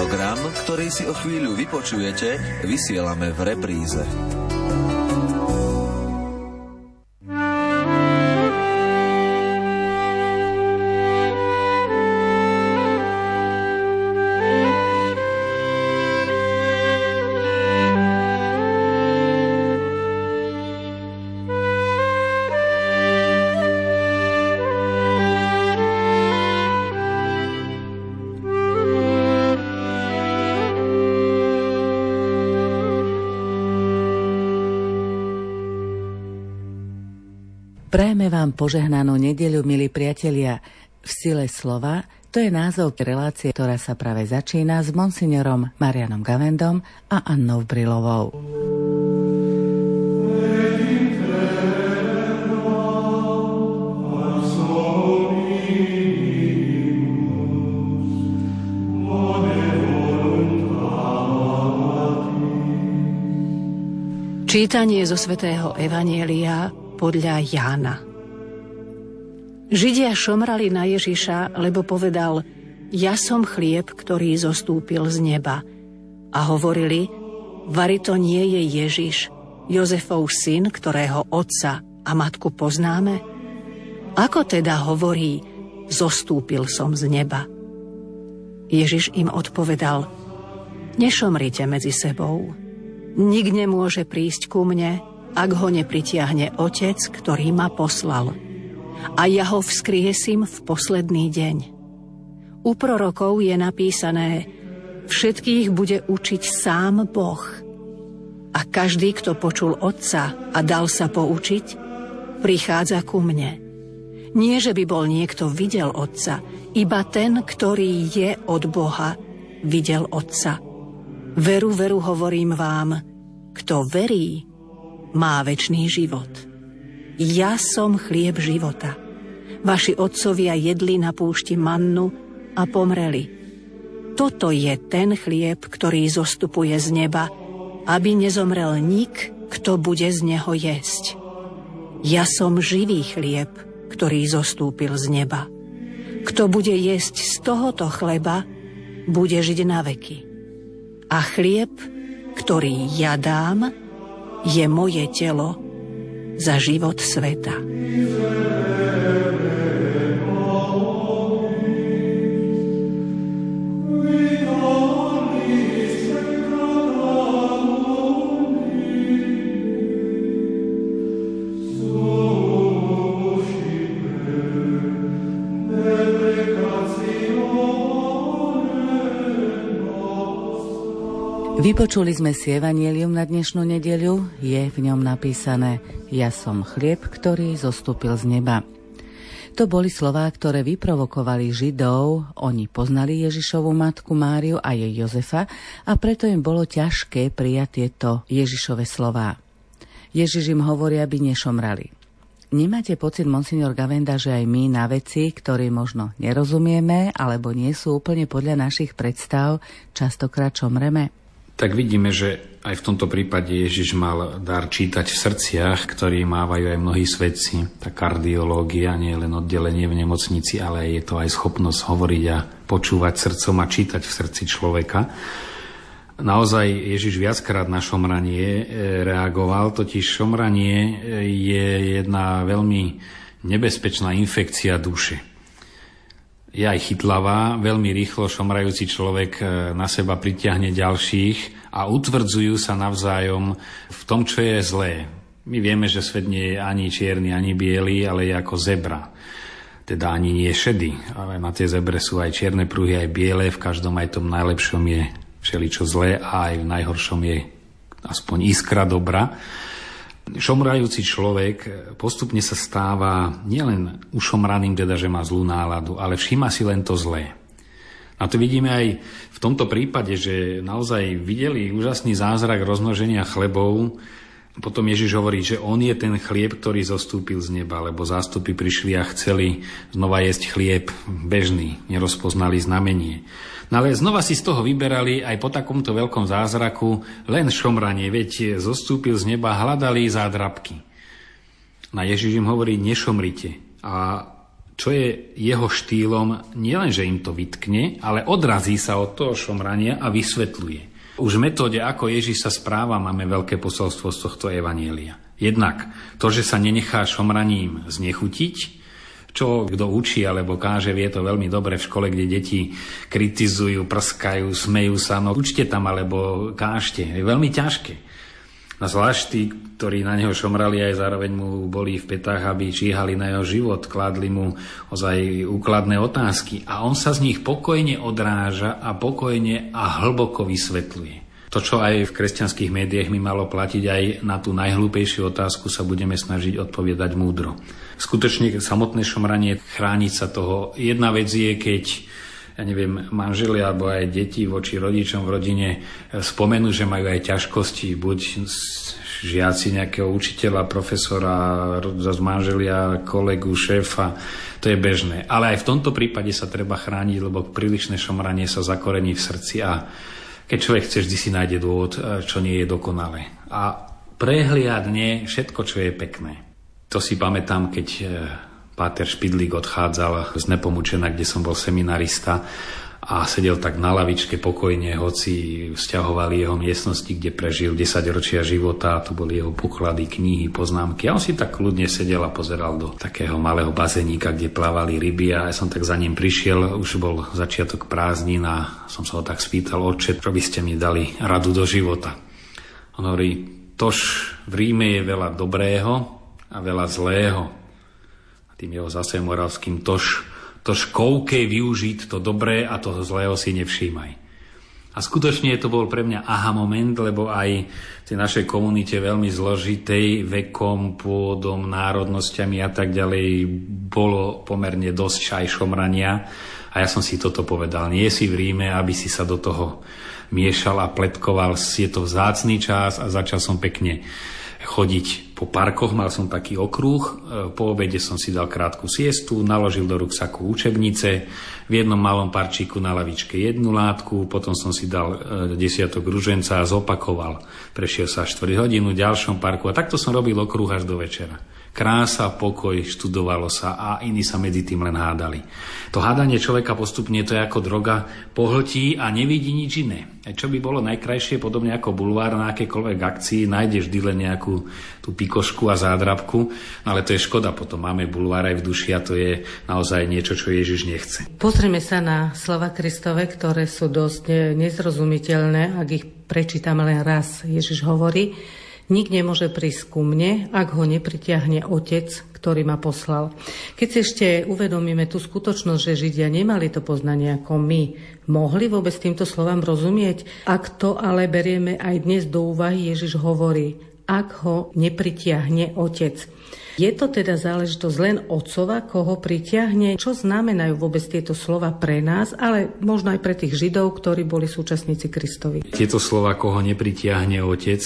Program, ktorý si o chvíľu vypočujete, vysielame v repríze. Prajeme vám požehnanú nedeľu, milí priatelia. V sile slova, to je názov relácie, ktorá sa práve začína s monsignorom Marianom Gavendom a Annou Brilovou. Čítanie zo svätého Evanjelia podľa Jána. Židia šomrali na Ježiša, lebo povedal: Ja som chlieb, ktorý zostúpil z neba. A hovorili: Vari to nie je Ježiš, Jozefov syn, ktorého otca a matku poznáme? Ako teda hovorí: Zostúpil som z neba? Ježiš im odpovedal: Nešomrite medzi sebou. Nik nemôže prísť ku mne, ak ho nepritiahne Otec, ktorý ma poslal. A ja ho vzkriesím v posledný deň. U prorokov je napísané: Všetkých bude učiť sám Boh. A každý, kto počul Otca a dal sa poučiť, prichádza ku mne. Nie, že by bol niekto videl Otca, iba ten, ktorý je od Boha, videl Otca. Veru, veru, hovorím vám, kto verí, má večný život. Ja som chlieb života. Vaši otcovia jedli na púšti mannu a pomreli. Toto je ten chlieb, ktorý zostupuje z neba, aby nezomrel nik, kto bude z neho jesť. Ja som živý chlieb, ktorý zostúpil z neba. Kto bude jesť z tohoto chleba, bude žiť na veky. A chlieb, ktorý ja dám, je moje telo za život sveta. Vypočuli sme si evanjelium na dnešnú nedeľu, je v ňom napísané: Ja som chlieb, ktorý zostúpil z neba. To boli slová, ktoré vyprovokovali Židov. Oni poznali Ježišovu matku Máriu a jej Jozefa a preto im bolo ťažké prijať tieto Ježišove slová. Ježiš im hovorí, aby nešomrali. Nemáte pocit, monsignor Gavenda, že aj my na veci, ktoré možno nerozumieme alebo nie sú úplne podľa našich predstav, častokrát šomreme? Tak vidíme, že aj v tomto prípade Ježiš mal dar čítať v srdciach, ktorý mávajú aj mnohí svedci. Tá kardiológia nie je len oddelenie v nemocnici, ale je to aj schopnosť hovoriť a počúvať srdcom a čítať v srdci človeka. Naozaj Ježiš viackrát na šomranie reagoval, totiž šomranie je jedna veľmi nebezpečná infekcia duše. Je aj chytlavá, veľmi rýchlo šomrajúci človek na seba pritiahne ďalších a utvrdzujú sa navzájom v tom, čo je zlé. My vieme, že svet nie je ani čierny, ani biely, ale je ako zebra. Teda ani nie je šedý. Ale na tej zebre sú aj čierne pruhy, aj biele. V každom aj tom najlepšom je všeličo zlé a aj v najhoršom je aspoň iskra dobra. Šomrajúci človek postupne sa stáva nielen ušomraným, teda že má zlú náladu, ale všíma si len to zlé. A to vidíme aj v tomto prípade, že naozaj videli úžasný zázrak rozmnoženia chlebov. Potom Ježiš hovorí, že on je ten chlieb, ktorý zostúpil z neba, lebo zástupy prišli a chceli znova jesť chlieb bežný, nerozpoznali znamenie. No ale znova si z toho vyberali aj po takomto veľkom zázraku len šomranie, veď zostúpil z neba, hľadali zádrabky. Na Ježiš im hovorí, nešomrite. A čo je jeho štýlom, nielen, že im to vytkne, ale odrazí sa od toho šomrania a vysvetľuje. Už v metóde, ako Ježiš sa správa, máme veľké posolstvo z tohto evanjelia. Jednak to, že sa nenechá šomraním znechutiť, čo kto učí alebo káže, vie to veľmi dobre v škole, kde deti kritizujú, prskajú, smejú sa, no učte tam alebo kážte. Je veľmi ťažké. No zvlášť tí, ktorí na neho šomrali, aj zároveň mu boli v petách, aby číhali na jeho život, kládli mu ozaj úkladné otázky. A on sa z nich pokojne odráža a pokojne a hlboko vysvetľuje. To, čo aj v kresťanských médiách mi malo platiť, aj na tú najhlúpejšiu otázku sa budeme snažiť odpovedať múdro. Skutočne samotné šomranie, chrániť sa toho. Jedna vec je, keď manželia alebo aj deti voči rodičom v rodine spomenú, že majú aj ťažkosti, buď žiaci nejakého učiteľa, profesora, zase manželia, kolegu, šéfa, to je bežné. Ale aj v tomto prípade sa treba chrániť, lebo prílišné šomranie sa zakorení v srdci a keď človek chce, vždy si nájde dôvod, čo nie je dokonalé. A prehliadne všetko, čo je pekné. To si pamätám, keď páter Špidlík odchádzal z Nepomučena, kde som bol seminarista a sedel tak na lavičke pokojne, hoci vzťahovali jeho miestnosti, kde prežil 10 ročia života, tu boli jeho poklady, knihy, poznámky a on si tak kľudne sedel a pozeral do takého malého bazénika, kde plávali ryby a ja som tak za ním prišiel, už bol začiatok prázdnin a som sa ho tak spýtal: Otče, čo by ste mi dali radu do života? On hovorí: tož v Ríme je veľa dobrého a veľa zlého. Tým jeho zase moravským tož koukej využiť to dobré a toho zlého si nevšímaj. A skutočne to bol pre mňa aha moment, lebo aj v tej našej komunite veľmi zložitej, vekom, pôdom, národnosťami a tak ďalej bolo pomerne dosť aj šomrania. A ja som si toto povedal: nie si v Ríme, aby si sa do toho miešal a pletkoval. Je to vzácny čas a začal som pekne chodiť po parkoch, mal som taký okruh, po obede som si dal krátku siestu, naložil do ruksaku učebnice, v jednom malom parčíku na lavičke jednu látku, potom som si dal 10 ruženca a zopakoval. Prešiel sa 4 hodinu v ďalšom parku a takto som robil okruh až do večera. Krása, pokoj, študovalo sa a iní sa medzi tým len hádali. To hádanie človeka postupne, to je ako droga, pohltí a nevidí nič iné. Čo by bolo najkrajšie, podobne ako bulvár na akékoľvek akcii, nájdeš vždy len nejakú tú pikošku a zádrabku, ale to je škoda, potom máme bulvár aj v duši a to je naozaj niečo, čo Ježiš nechce. Pozrieme sa na slova Kristove, ktoré sú dosť nezrozumiteľné, ak ich prečítame len raz. Ježiš hovorí: nik nemôže prísť ku mne, ak ho nepritiahne Otec, ktorý ma poslal. Keď si ešte uvedomíme tú skutočnosť, že Židia nemali to poznanie ako my, mohli vôbec týmto slovám rozumieť? Ak to ale berieme aj dnes do úvahy, Ježiš hovorí: ak ho nepritiahne Otec. Je to teda záležitosť len Otcova, koho pritiahne? Čo znamenajú vôbec tieto slova pre nás, ale možno aj pre tých Židov, ktorí boli súčasníci Kristovi? Tieto slova, koho nepritiahne Otec,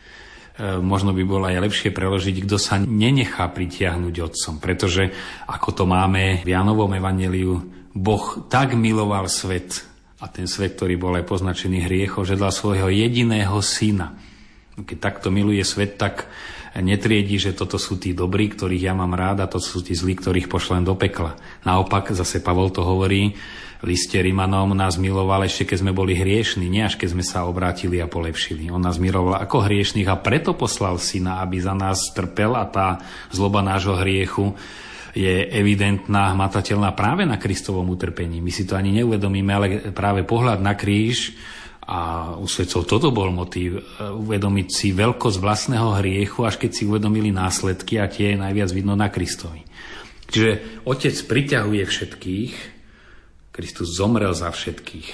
možno by bolo aj lepšie preložiť, kto sa nenechá pritiahnuť Otcom. Pretože, ako to máme v Jánovom evanjeliu, Boh tak miloval svet, a ten svet, ktorý bol aj poznačený hriechom, že dal svojho jediného syna. Keď takto miluje svet, tak netriedi, že toto sú tí dobrí, ktorých ja mám rád, a to sú tí zlí, ktorých pošlem do pekla. Naopak, zase Pavol to hovorí v liste Rimanom, nás miloval ešte keď sme boli hriešni, nie až keď sme sa obrátili a polepšili. On nás miloval ako hriešných a preto poslal syna, aby za nás trpel, a tá zloba nášho hriechu je evidentná, hmatateľná práve na Kristovom utrpení. My si to ani neuvedomíme, ale práve pohľad na kríž a u svetcov toto bol motív, uvedomiť si veľkosť vlastného hriechu, až keď si uvedomili následky, a tie je najviac vidno na Kristovi. Čiže Otec priťahuje všetkých, Kristus zomrel za všetkých,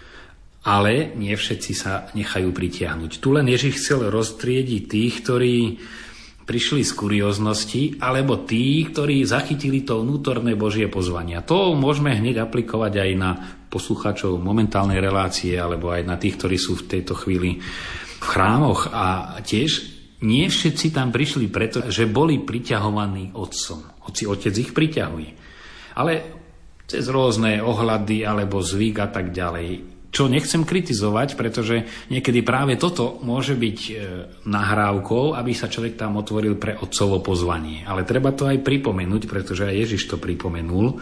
ale nie všetci sa nechajú pritiahnuť. Tu len Ježiš chcel roztriediť tých, ktorí prišli z kurióznosti, alebo tí, ktorí zachytili to vnútorné Božie pozvanie. To môžeme hneď aplikovať aj na poslucháčov momentálnej relácie, alebo aj na tých, ktorí sú v tejto chvíli v chrámoch. A tiež nie všetci tam prišli preto, že boli priťahovaní Otcom, hoci Otec ich priťahuje. Ale cez rôzne ohľady alebo zvyk a tak ďalej. Čo nechcem kritizovať, pretože niekedy práve toto môže byť nahrávkou, aby sa človek tam otvoril pre otcovo pozvanie. Ale treba to aj pripomenúť, pretože aj Ježiš to pripomenul,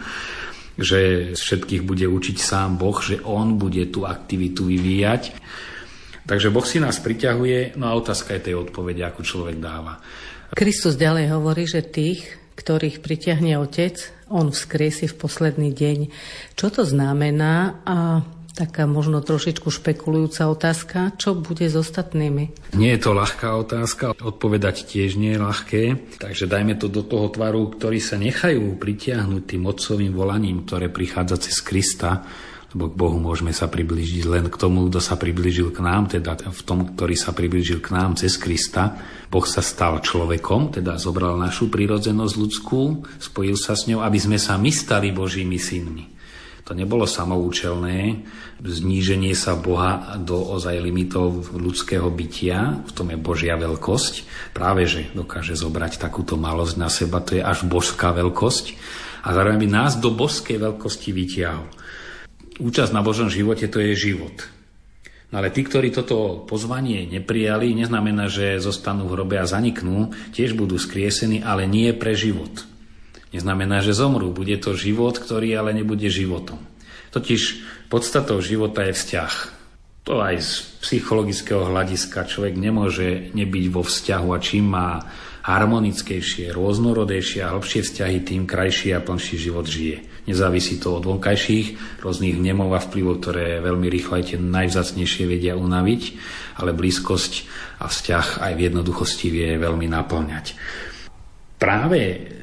že všetkých bude učiť sám Boh, že on bude tú aktivitu vyvíjať. Takže Boh si nás priťahuje, no a otázka je tej odpovede, ako človek dáva. Kristus ďalej hovorí, že tých, ktorých pritiahne Otec, on vzkriesi v posledný deň. Čo to znamená? A taká možno trošičku špekulujúca otázka, čo bude s ostatnými? Nie je to ľahká otázka, odpovedať tiež nie je ľahké, takže dajme to do toho tvaru, ktorí sa nechajú pritiahnuť tým otcovým volaním, ktoré prichádza cez Krista, lebo k Bohu môžeme sa priblížiť len k tomu, kto sa priblížil k nám, teda v tom, ktorý sa priblížil k nám cez Krista. Boh sa stal človekom, teda zobral našu prírodzenosť ľudskú, spojil sa s ňou, aby sme sa my stali Božími synmi. To nebolo samoučelné zníženie sa Boha do ozaj limitov ľudského bytia, v tom je Božia veľkosť. Práve, že dokáže zobrať takúto malosť na seba, to je až božská veľkosť. A zároveň by nás do božskej veľkosti vytiahol. Účasť na Božom živote, to je život. No ale tí, ktorí toto pozvanie neprijali, neznamená, že zostanú v hrobe a zaniknú, tiež budú skriesení, ale nie pre život. Neznamená, že zomrú. Bude to život, ktorý ale nebude životom. Totiž podstatou života je vzťah. To aj z psychologického hľadiska človek nemôže nebyť vo vzťahu a čím má harmonickejšie, rôznorodejšie a hlbšie vzťahy, tým krajší a plnší život žije. Nezávisí to od vonkajších rôznych vnemov a vplyvov, ktoré veľmi rýchlo aj tie najvzácnejšie vedia unaviť, ale blízkosť a vzťah aj v jednoduchosti vie veľmi naplňať. Práve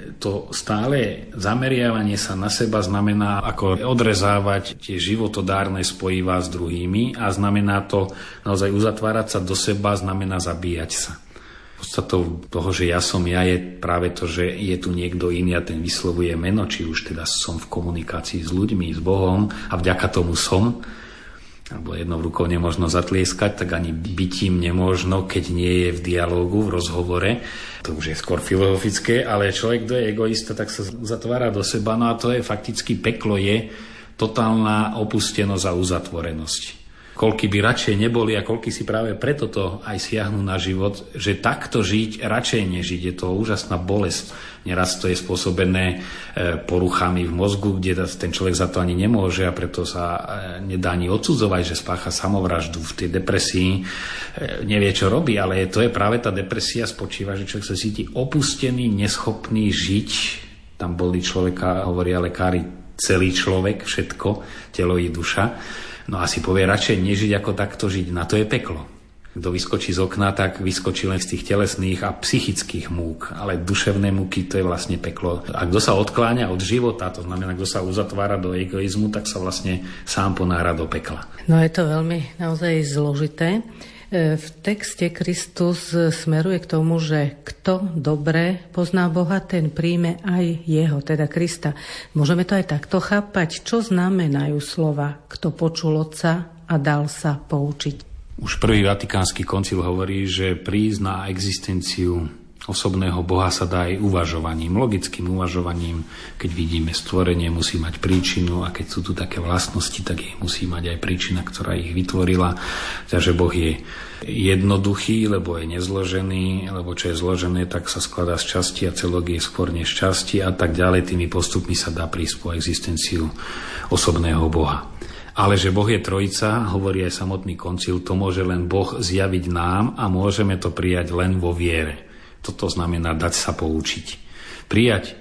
to stále zameriavanie sa na seba znamená ako odrezávať tie životodárne spojivá s druhými a znamená to naozaj uzatvárať sa do seba, znamená zabíjať sa. Podstatou toho, že ja som ja, je práve to, že je tu niekto iný a ten vyslovuje meno, či už teda som v komunikácii s ľuďmi, s Bohom a vďaka tomu som, alebo jednou rukou nemožno zatlieskať, tak ani bytím nemožno, keď nie je v dialógu, v rozhovore. To už je skôr filozofické, ale človek, kto je egoista, tak sa zatvára do seba. No a to je fakticky peklo, je totálna opustenosť a uzatvorenosť. Koľky by radšej neboli a koľky si práve preto to aj siahnu na život, že takto žiť radšej nežiť. Je to úžasná bolesť. Neraz to je spôsobené poruchami v mozgu, kde ten človek za to ani nemôže a preto sa nedá ani odsudzovať, že spácha samovraždu v tej depresii. Nevie, čo robí, ale to je práve tá depresia spočíva, že človek sa cíti opustený, neschopný žiť. Tam boli človeka, hovoria lekári, celý človek, všetko, telo i duša. No a si povie, radšej nežiť ako takto žiť. Na to je peklo. Kto vyskočí z okna, tak vyskočí len z tých telesných a psychických múk. Ale duševné múky, to je vlastne peklo. A kto sa odkláňa od života, to znamená, kto sa uzatvára do egoizmu, tak sa vlastne sám ponára do pekla. No je to veľmi naozaj zložité. V texte Kristus smeruje k tomu, že kto dobre pozná Boha, ten príjme aj jeho, teda Krista. Môžeme to aj takto chápať? Čo znamenajú slova, kto počul Otca a dal sa poučiť? Už prvý Vatikánsky koncil hovorí, že prísť na existenciu osobného Boha sa dá aj uvažovaním, logickým uvažovaním. Keď vidíme stvorenie, musí mať príčinu a keď sú tu také vlastnosti, tak ich musí mať aj príčina, ktorá ich vytvorila. Takže Boh je jednoduchý, lebo je nezložený, lebo čo je zložené, tak sa skladá z časti a celok je skôr než časti a tak ďalej. Tými postupmi sa dá prísť po existenciu osobného Boha. Ale že Boh je trojica, hovorí aj samotný koncil, to môže len Boh zjaviť nám a môžeme to prijať len vo viere. Toto znamená dať sa poučiť. Prijať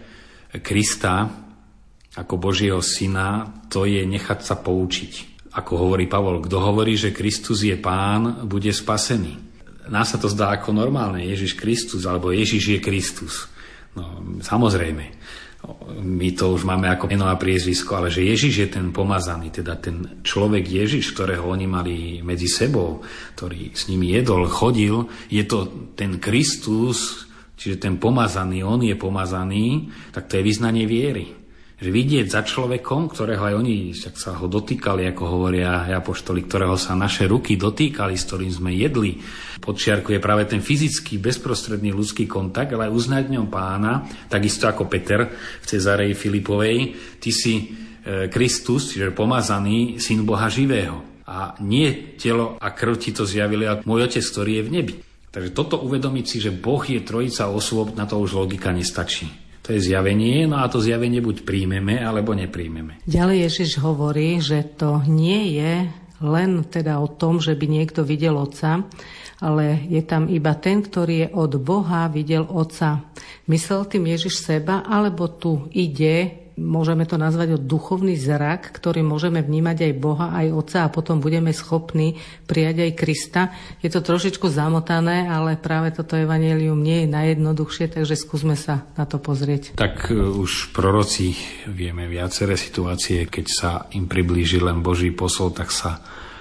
Krista ako Božieho syna, to je nechať sa poučiť. Ako hovorí Pavol, kto hovorí, že Kristus je Pán, bude spasený. Nás sa to zdá ako normálne, Ježiš Kristus, alebo Ježiš je Kristus. No, samozrejme. My to už máme ako meno a priezvisko, ale že Ježiš je ten pomazaný, teda ten človek Ježiš, ktorého oni mali medzi sebou, ktorý s nimi jedol, chodil, je to ten Kristus, čiže ten pomazaný, on je pomazaný, tak to je vyznanie viery. Že vidieť za človekom, ktorého aj oni sa ho dotýkali, ako hovoria apoštoli, ktorého sa naše ruky dotýkali, s ktorým sme jedli. Podčiarkuje práve ten fyzický, bezprostredný ľudský kontakt, ale aj uznať v ňom Pána, takisto ako Peter v Cezareji Filipovej. Ty si Kristus, čiže pomazaný syn Boha živého. A nie telo a krv ti to zjavili, ale môj otec, ktorý je v nebi. Takže toto uvedomiť si, že Boh je trojica osôb, na to už logika nestačí. To je zjavenie, no a to zjavenie buď príjmeme, alebo nepríjmeme. Ďalej Ježiš hovorí, že to nie je len teda o tom, že by niekto videl Otca, ale je tam iba ten, ktorý je od Boha videl Otca. Myslel tým Ježiš seba, alebo tu ide, môžeme to nazvať, o duchovný zrak, ktorý môžeme vnímať aj Boha, aj Otca a potom budeme schopní prijať aj Krista. Je to trošičku zamotané, ale práve toto evanjelium nie je najjednoduchšie, takže skúsme sa na to pozrieť. Tak už proroci vieme viaceré situácie, keď sa im priblíži len Boží posol, tak sa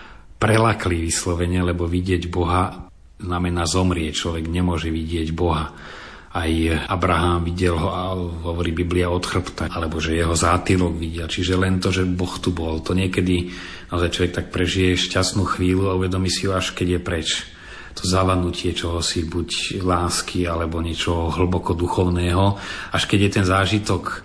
prelakli vyslovene, lebo vidieť Boha znamená zomrieť. Človek nemôže vidieť Boha. Aj Abraham videl ho, a hovorí Biblia, od chrbta, alebo že jeho zátylok videl. Čiže len to, že Boh tu bol, to niekedy naozaj človek tak prežije šťastnú chvíľu a uvedomí si ho, až keď je preč. To zavanutie čohosi, buď lásky, alebo niečoho hlboko duchovného, až keď je ten zážitok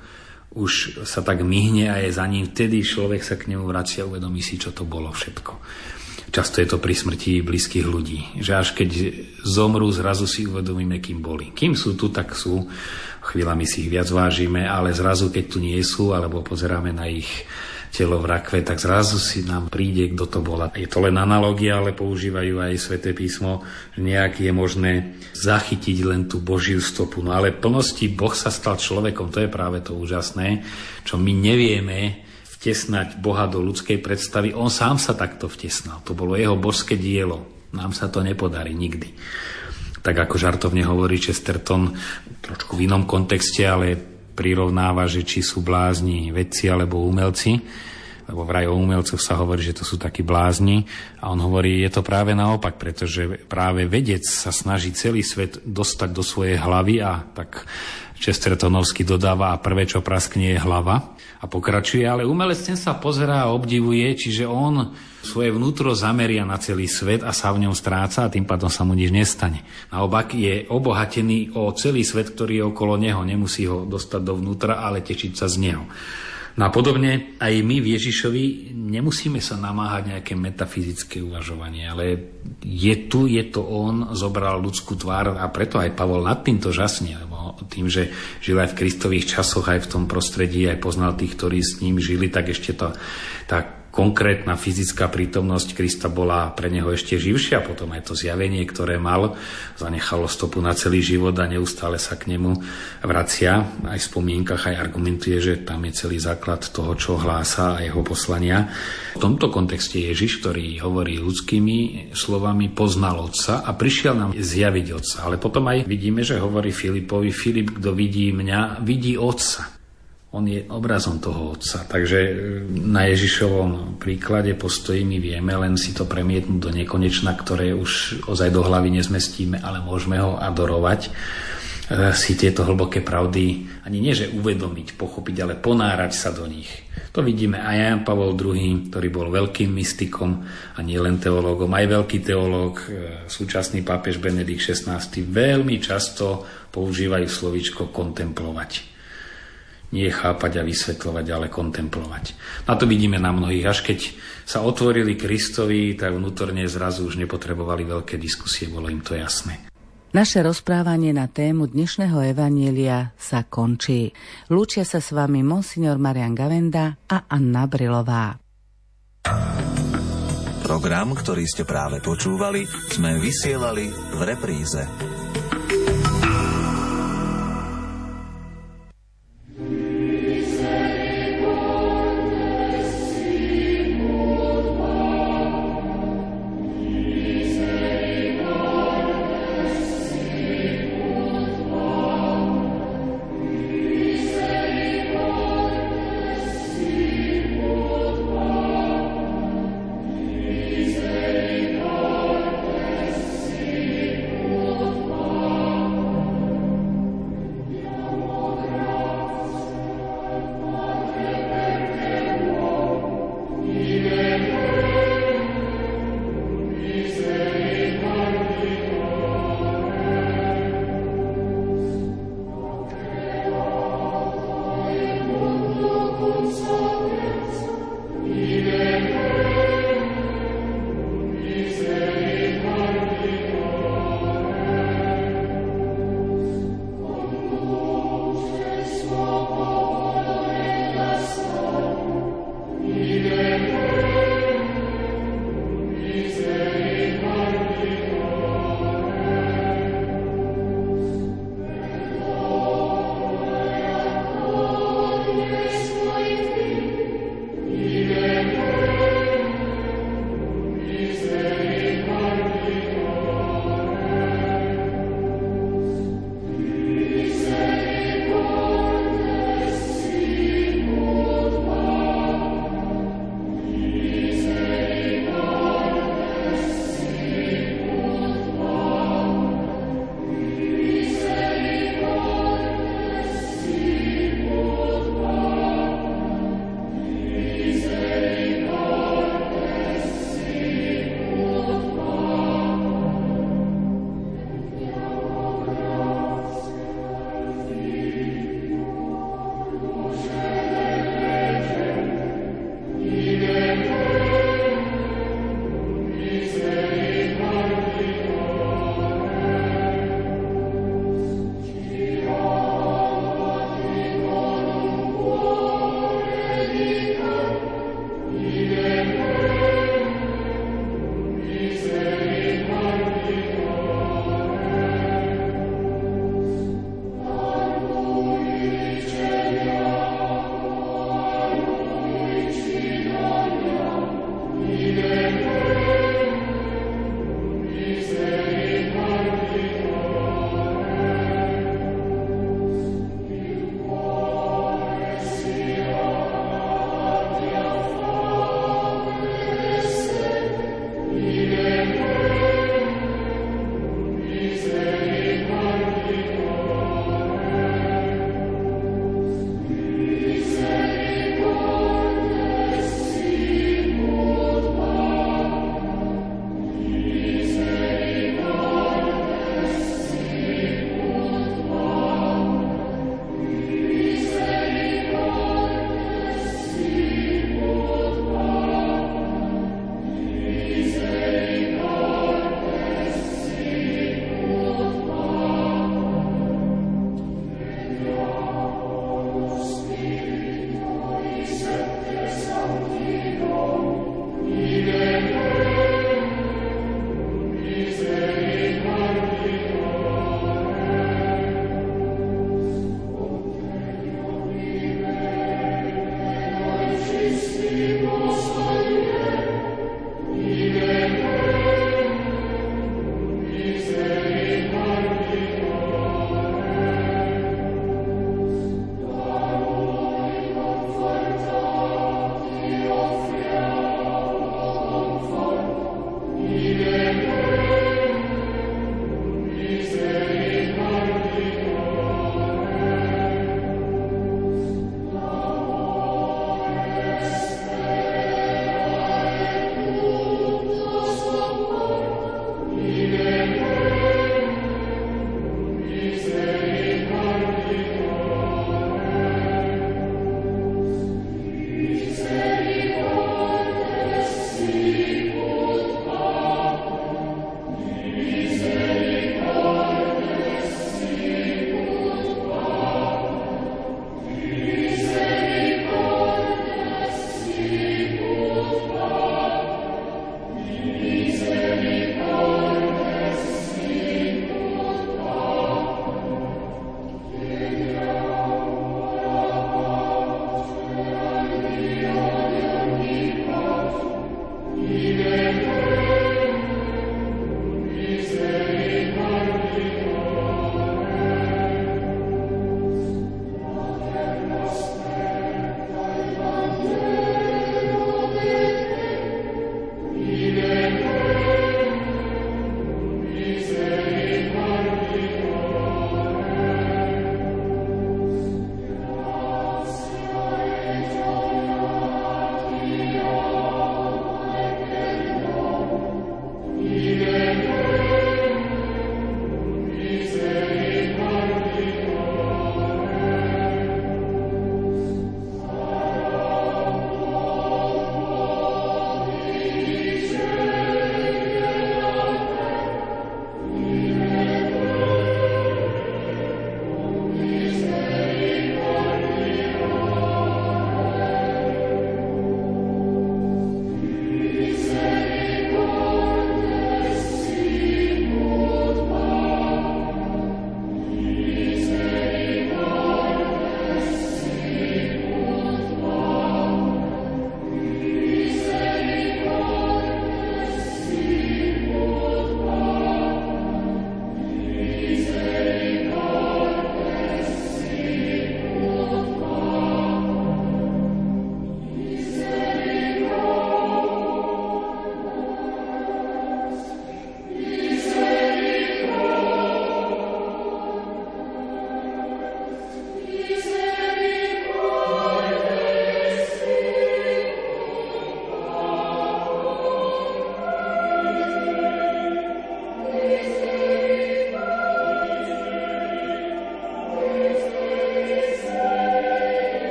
už sa tak myhne a je za ním, vtedy človek sa k nemu vracia a uvedomí si, čo to bolo všetko. Často je to pri smrti blízkych ľudí, že až keď zomrú, zrazu si uvedomíme, kým boli. Kým sú tu, tak sú, chvíľami si ich viac vážime, ale zrazu, keď tu nie sú, alebo pozeráme na ich telo v rakve, tak zrazu si nám príde, kto to bola. Je to len analogia, ale používajú aj Sväté písmo, že nejak je možné zachytiť len tú Božiu stopu. No ale v plnosti Boh sa stal človekom, to je práve to úžasné, čo my nevieme vtesnať Boha do ľudskej predstavy. On sám sa takto vtesnal. To bolo jeho božské dielo. Nám sa to nepodarí nikdy. Tak ako žartovne hovorí Chesterton, trošku v inom kontexte, ale prirovnáva, že či sú blázni vedci alebo umelci, lebo vraj o umelcoch sa hovorí, že to sú takí blázni. A on hovorí, je to práve naopak, pretože práve vedec sa snaží celý svet dostať do svojej hlavy a tak Chestertonovsky dodáva, a prvé, čo praskne, je hlava. A pokračuje, ale umelec ten sa pozerá a obdivuje, čiže on svoje vnútro zameria na celý svet a sa v ňom stráca a tým pádom sa mu nič nestane. Naopak je obohatený o celý svet, ktorý je okolo neho. Nemusí ho dostať dovnútra, ale tešiť sa z neho. No a podobne aj my v Ježišovi nemusíme sa namáhať nejaké metafyzické uvažovanie, ale je to on, zobral ľudskú tvár a preto aj Pavol nad týmto žasne, lebo tým, že žil aj v Kristových časoch, aj v tom prostredí, aj poznal tých, ktorí s ním žili, tak ešte tá konkrétna fyzická prítomnosť Krista bola pre neho ešte živšia. Potom aj to zjavenie, ktoré mal, zanechalo stopu na celý život a neustále sa k nemu vracia. Aj v spomienkach aj argumentuje, že tam je celý základ toho, čo hlása a jeho poslania. V tomto kontexte Ježiš, ktorý hovorí ľudskými slovami, poznal Otca a prišiel nám zjaviť Otca. Ale potom aj vidíme, že hovorí Filipovi, Filip, kto vidí mňa, vidí Otca. On je obrazom toho Otca. Takže na Ježišovom príklade postoji my vieme len si to premietnúť do nekonečna, ktoré už ozaj do hlavy nezmestíme, ale môžeme ho adorovať. Si tieto hlboké pravdy ani nie, že uvedomiť, pochopiť, ale ponárať sa do nich. To vidíme aj Ján Pavol II, ktorý bol veľkým mystikom a nie len teológom, aj veľký teológ, súčasný pápež Benedikt XVI, veľmi často používajú slovíčko kontemplovať. Nie chápať a vysvetľovať, ale kontemplovať. Na to vidíme na mnohých. Až keď sa otvorili Kristovi, tak vnútorne zrazu už nepotrebovali veľké diskusie, bolo im to jasné. Naše rozprávanie na tému dnešného evanjelia sa končí. Lúčia sa s vami monsignor Marián Gavenda a Anna Brilová. Program, ktorý ste práve počúvali, sme vysielali v repríze.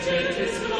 Jezus